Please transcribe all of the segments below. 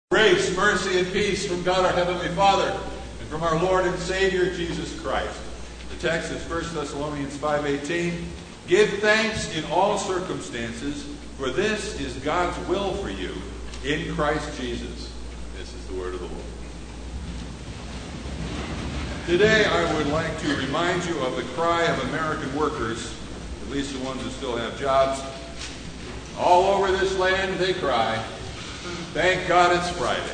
Grace, mercy, and peace from God our Heavenly Father and from our Lord and Savior Jesus Christ. The text is 1 Thessalonians 5:18. Give thanks in all circumstances, for this is God's will for you in Christ Jesus. This is the word of the Lord. Today I would like to remind you of the cry of American workers, at least the ones who still have jobs. All over this land they cry, "Thank God it's Friday."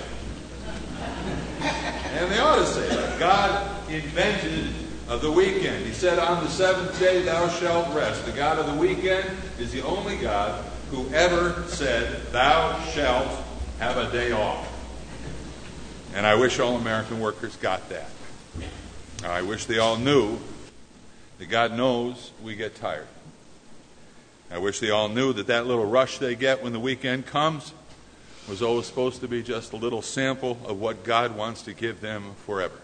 And they ought to say that. God invented the weekend. He said, "On the seventh day thou shalt rest." The God of the weekend is the only God who ever said, "Thou shalt have a day off." And I wish all American workers got that. I wish they all knew that God knows we get tired. I wish they all knew that that little rush they get when the weekend comes was always supposed to be just a little sample of what God wants to give them forever.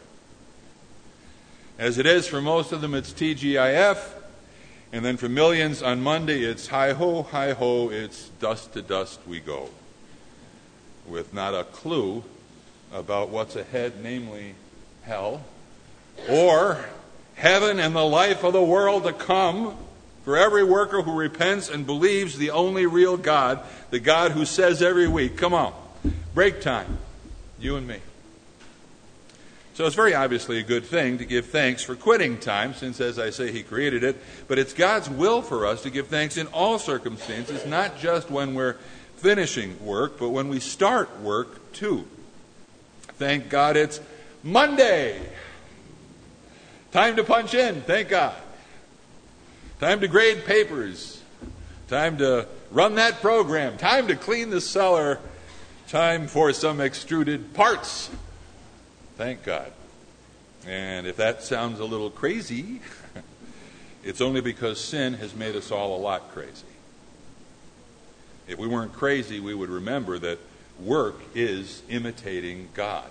As it is, for most of them, it's TGIF, and then for millions on Monday, it's hi-ho, it's dust to dust we go, with not a clue about what's ahead, namely hell, or heaven and the life of the world to come. For every worker who repents and believes the only real God, the God who says every week, "Come on, break time, you and me." So it's very obviously a good thing to give thanks for quitting time, since, as I say, He created it. But it's God's will for us to give thanks in all circumstances, not just when we're finishing work, but when we start work too. Thank God it's Monday. Time to punch in, thank God. Time to grade papers. Time to run that program. Time to clean the cellar. Time for some extruded parts. Thank God. And if that sounds a little crazy, it's only because sin has made us all a lot crazy. If we weren't crazy, we would remember that work is imitating God,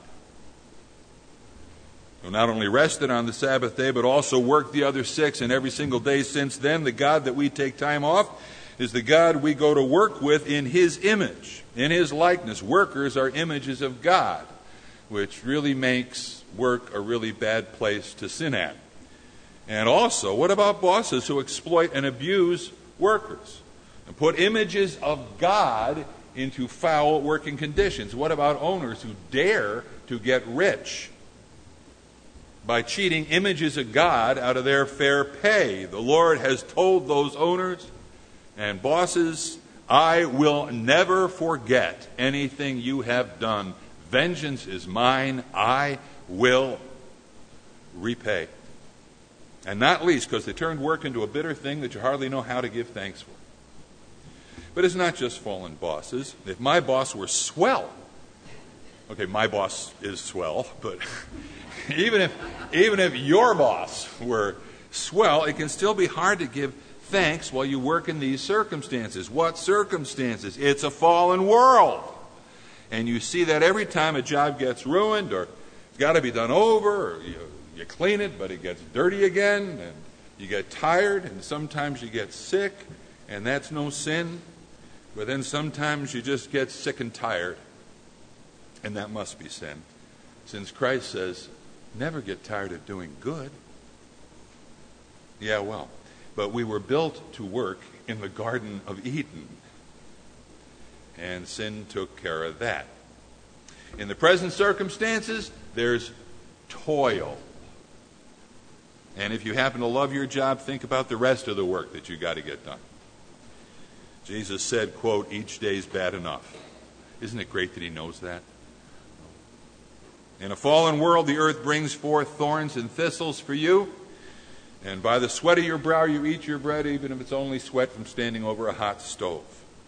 who not only rested on the Sabbath day, but also worked the other 6 and every single day since then. The God that we take time off is the God we go to work with in His image, in His likeness. Workers are images of God, which really makes work a really bad place to sin at. And also, what about bosses who exploit and abuse workers and put images of God into foul working conditions? What about owners who dare to get rich by cheating images of God out of their fair pay? The Lord has told those owners and bosses, "I will never forget anything you have done. Vengeance is mine. I will repay." And not least because they turned work into a bitter thing that you hardly know how to give thanks for. But it's not just fallen bosses. If my boss were swell, okay, my boss is swell, but even if your boss were swell, it can still be hard to give thanks while you work in these circumstances. What circumstances? It's a fallen world. And you see that every time a job gets ruined or it's got to be done over, or you clean it, but it gets dirty again, and you get tired, and sometimes you get sick, and that's no sin. But then sometimes you just get sick and tired, and that must be sin, since Christ says, "Never get tired of doing good." Yeah, well, but we were built to work in the Garden of Eden, and sin took care of that. In the present circumstances, there's toil. And if you happen to love your job, think about the rest of the work that you got to get done. Jesus said, quote, "Each day's bad enough." Isn't it great that He knows that? In a fallen world, the earth brings forth thorns and thistles for you. And by the sweat of your brow you eat your bread, even if it's only sweat from standing over a hot stove.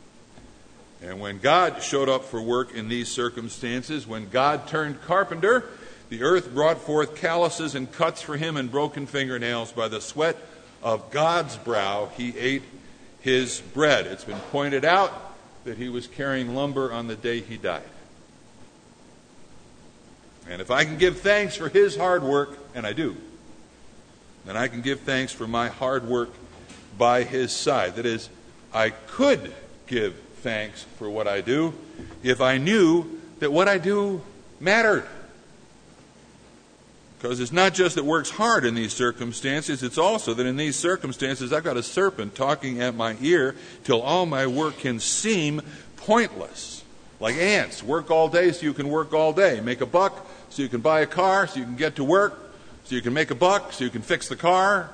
And when God showed up for work in these circumstances, when God turned carpenter, the earth brought forth calluses and cuts for Him and broken fingernails. By the sweat of God's brow He ate His bread. It's been pointed out that He was carrying lumber on the day He died. And if I can give thanks for His hard work, and I do, then I can give thanks for my hard work by His side. That is, I could give thanks for what I do if I knew that what I do mattered. Because it's not just that work's hard in these circumstances, it's also that in these circumstances I've got a serpent talking at my ear till all my work can seem pointless. Like ants, work all day so you can work all day. Make a buck so you can buy a car, so you can get to work, so you can make a buck, so you can fix the car.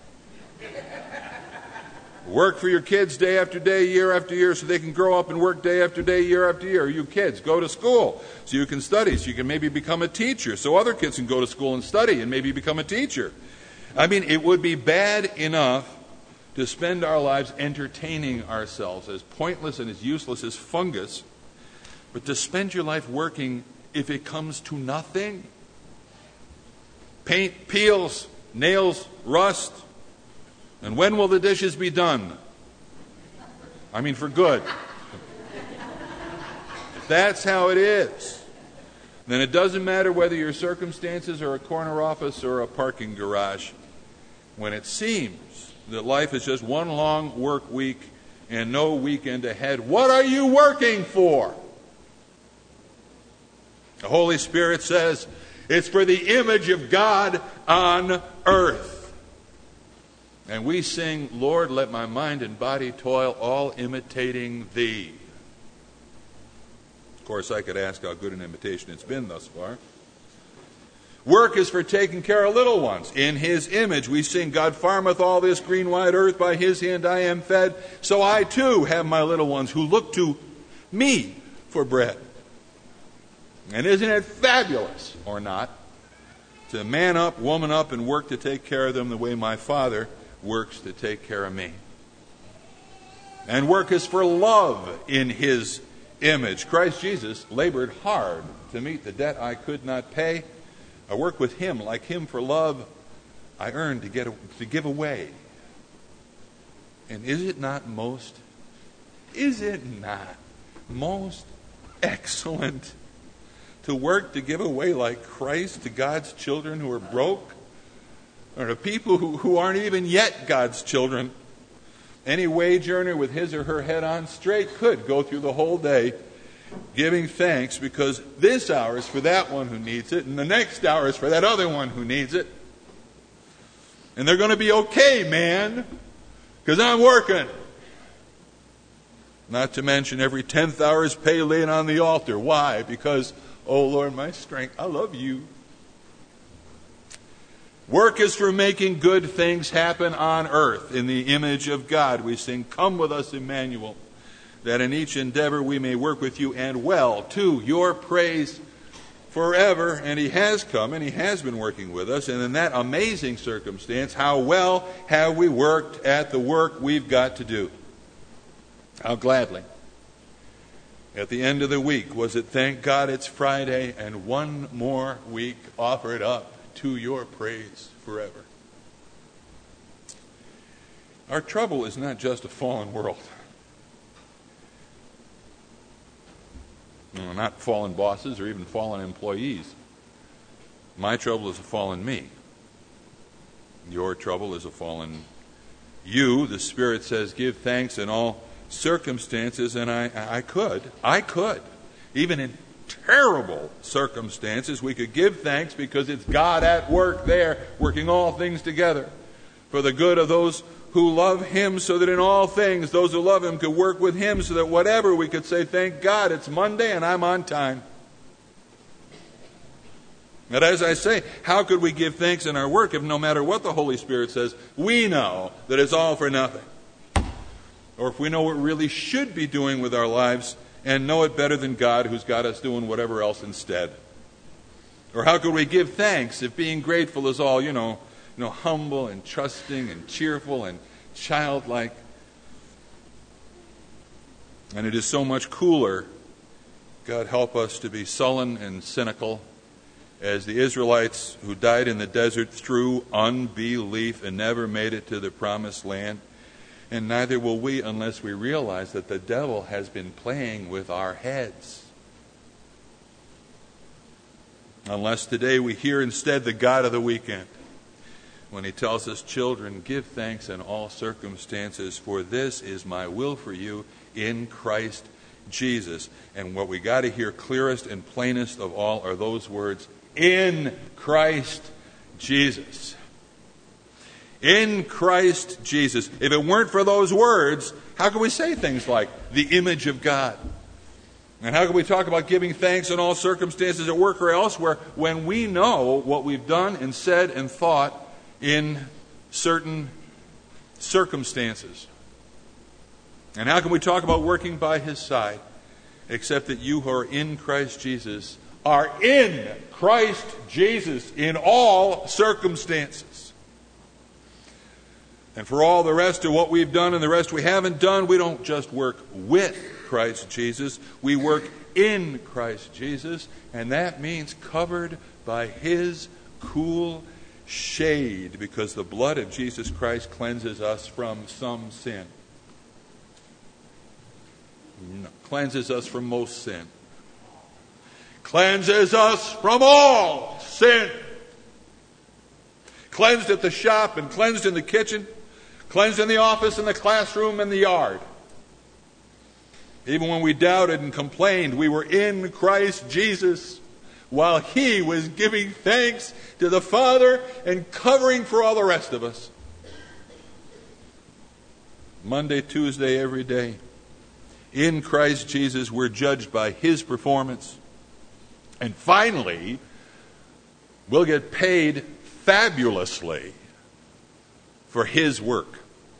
Work for your kids day after day, year after year, so they can grow up and work day after day, year after year. You kids, go to school so you can study, so you can maybe become a teacher, so other kids can go to school and study and maybe become a teacher. I mean, it would be bad enough to spend our lives entertaining ourselves, as pointless and as useless as fungus, but to spend your life working if it comes to nothing. Paint peels, nails rust. And when will the dishes be done? I mean, for good. If that's how it is, then it doesn't matter whether your circumstances are a corner office or a parking garage. When it seems that life is just one long work week and no weekend ahead, what are you working for? The Holy Spirit says it's for the image of God on earth. And we sing, Lord, let my mind and body toil, all imitating Thee. Of course, I could ask how good an imitation it's been thus far. Work is for taking care of little ones. In His image, we sing, God farmeth all this green wide earth, by His hand I am fed. So I too have my little ones who look to me for bread. And isn't it fabulous, or not, to man up, woman up, and work to take care of them the way my Father works to take care of me. And work is for love in His image. Christ Jesus labored hard to meet the debt I could not pay. I work with Him, like Him for love I earn to give away. And is it not most excellent to work to give away like Christ to God's children who are broke? Or to people who aren't even yet God's children? Any wage earner with his or her head on straight could go through the whole day giving thanks, because this hour is for that one who needs it, and the next hour is for that other one who needs it. And they're going to be okay, man, because I'm working. Not to mention every 10th hour is pay laid on the altar. Why? Because, oh Lord, my strength, I love you. Work is for making good things happen on earth in the image of God. We sing, come with us, Emmanuel, that in each endeavor we may work with you and well to your praise forever. And He has come and He has been working with us. And in that amazing circumstance, how well have we worked at the work we've got to do? How gladly. At the end of the week, was it, thank God it's Friday and one more week offered up to your praise forever. Our trouble is not just a fallen world. No, not fallen bosses or even fallen employees. My trouble is a fallen me. Your trouble is a fallen you. The Spirit says, give thanks in all circumstances, and I could. Even in terrible circumstances, we could give thanks because it's God at work there, working all things together for the good of those who love Him, so that in all things those who love Him could work with Him, so that whatever we could say, thank God, it's Monday and I'm on time. But as I say, how could we give thanks in our work if no matter what the Holy Spirit says, we know that it's all for nothing? Or if we know what we really should be doing with our lives and know it better than God, who's got us doing whatever else instead? Or how could we give thanks if being grateful is all, humble and trusting and cheerful and childlike? And it is so much cooler, God help us, to be sullen and cynical as the Israelites who died in the desert through unbelief and never made it to the promised land. And neither will we unless we realize that the devil has been playing with our heads. Unless today we hear instead the God of the weekend, when He tells us, children, give thanks in all circumstances, for this is my will for you in Christ Jesus. And what we got to hear clearest and plainest of all are those words, in Christ Jesus. In Christ Jesus. If it weren't for those words, how can we say things like the image of God? And how can we talk about giving thanks in all circumstances at work or elsewhere when we know what we've done and said and thought in certain circumstances? And how can we talk about working by His side except that you who are in Christ Jesus are in Christ Jesus in all circumstances? And for all the rest of what we've done and the rest we haven't done, we don't just work with Christ Jesus. We work in Christ Jesus, and that means covered by His cool shade, because the blood of Jesus Christ cleanses us from some sin. No, cleanses us from most sin. Cleanses us from all sin. Cleansed at the shop and cleansed in the kitchen. Cleansed in the office, in the classroom, and the yard. Even when we doubted and complained, we were in Christ Jesus while He was giving thanks to the Father and covering for all the rest of us. Monday, Tuesday, every day. In Christ Jesus, we're judged by His performance. And finally, we'll get paid fabulously for His work.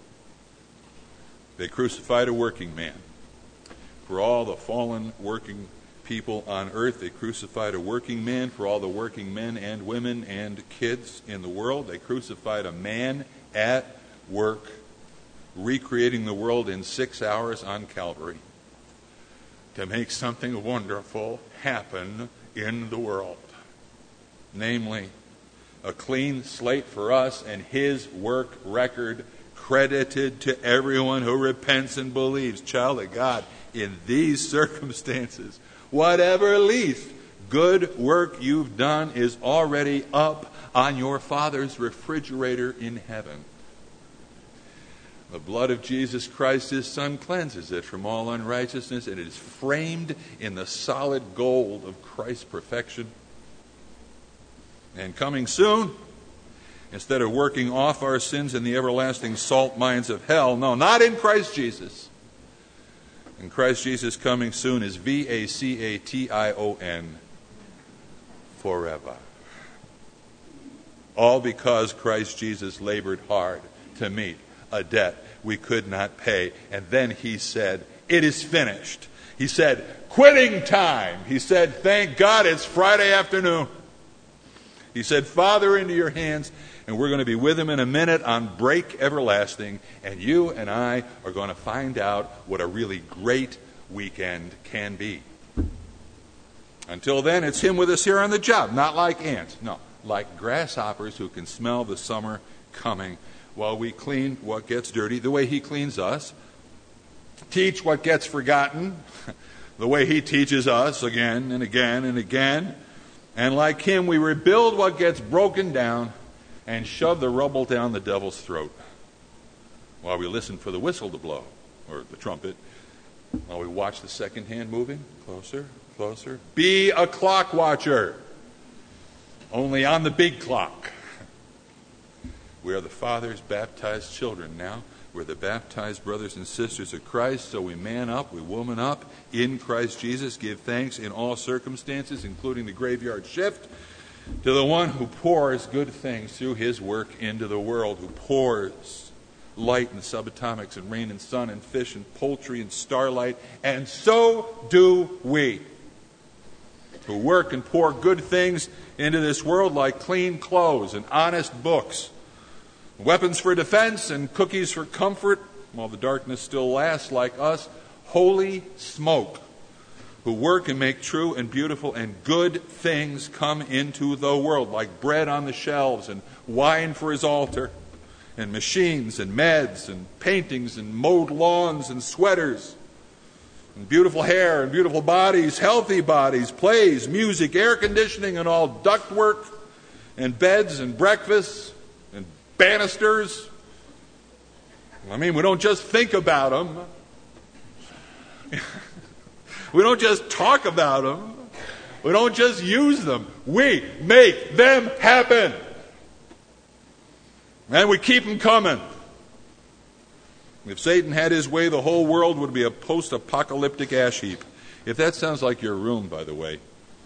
They crucified a working man. For all the fallen working people on earth, they crucified a working man. For all the working men and women and kids in the world, they crucified a man at work, recreating the world in 6 hours on Calvary to make something wonderful happen in the world. Namely, a clean slate for us and His work record credited to everyone who repents and believes. Child of God, in these circumstances, whatever least good work you've done is already up on your Father's refrigerator in heaven. The blood of Jesus Christ, His Son, cleanses it from all unrighteousness, and it is framed in the solid gold of Christ's perfection. And coming soon, instead of working off our sins in the everlasting salt mines of hell, no, not in Christ Jesus. In Christ Jesus, coming soon is VACATION, forever. All because Christ Jesus labored hard to meet a debt we could not pay. And then He said, it is finished. He said, quitting time. He said, thank God it's Friday afternoon. He said, Father, into your hands. And we're going to be with Him in a minute on break everlasting. And you and I are going to find out what a really great weekend can be. Until then, it's Him with us here on the job. Not like ants. No, like grasshoppers who can smell the summer coming while we clean what gets dirty the way He cleans us. Teach what gets forgotten the way He teaches us again and again and again. And like Him, we rebuild what gets broken down and shove the rubble down the devil's throat while we listen for the whistle to blow, or the trumpet, while we watch the second hand moving closer, closer. Be a clock watcher, only on the big clock. We are the Father's baptized children now. We're the baptized brothers and sisters of Christ, so we man up, we woman up in Christ Jesus, give thanks in all circumstances, including the graveyard shift, to the one who pours good things through His work into the world, who pours light and subatomics and rain and sun and fish and poultry and starlight, and so do we, who work and pour good things into this world like clean clothes and honest books, weapons for defense and cookies for comfort, while the darkness still lasts, like us, holy smoke, who work and make true and beautiful and good things come into the world, like bread on the shelves and wine for His altar, and machines and meds and paintings and mowed lawns and sweaters, and beautiful hair and beautiful bodies, healthy bodies, plays, music, air conditioning and all ductwork, and beds and breakfasts and banisters. I mean, we don't just think about them. We don't just talk about them. We don't just use them. We make them happen. And we keep them coming. If Satan had his way, the whole world would be a post-apocalyptic ash heap. If that sounds like your room, by the way,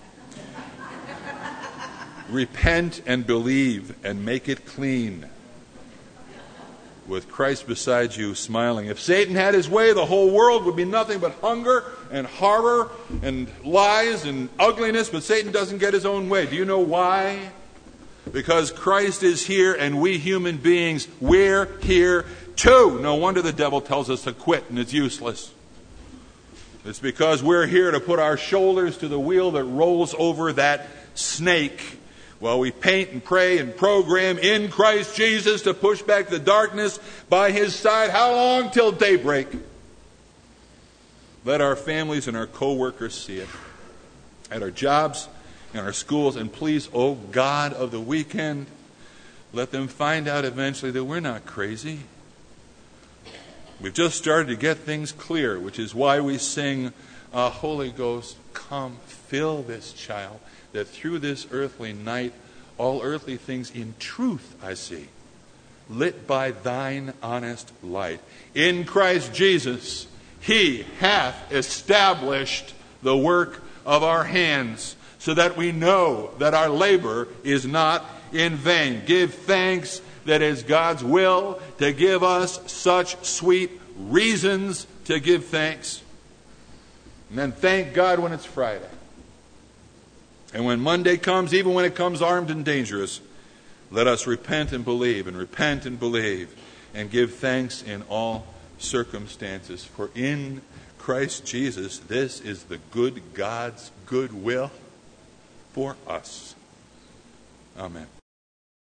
repent and believe and make it clean, with Christ beside you smiling. If Satan had his way, the whole world would be nothing but hunger and horror and lies and ugliness, but Satan doesn't get his own way. Do you know why? Because Christ is here and we human beings, we're here too. No wonder the devil tells us to quit and it's useless. It's because we're here to put our shoulders to the wheel that rolls over that snake while we paint and pray and program in Christ Jesus to push back the darkness by His side. How long? Till daybreak. Let our families and our co-workers see it. At our jobs, in our schools, and please, oh God of the weekend, let them find out eventually that we're not crazy. We've just started to get things clear, which is why we sing, Holy Ghost, come, fill this child, that through this earthly night, all earthly things in truth I see, lit by thine honest light. In Christ Jesus, He hath established the work of our hands, so that we know that our labor is not in vain. Give thanks that it's God's will to give us such sweet reasons to give thanks. And then thank God when it's Friday. And when Monday comes, even when it comes armed and dangerous, let us repent and believe and give thanks in all circumstances. For in Christ Jesus, this is the good God's good will for us. Amen.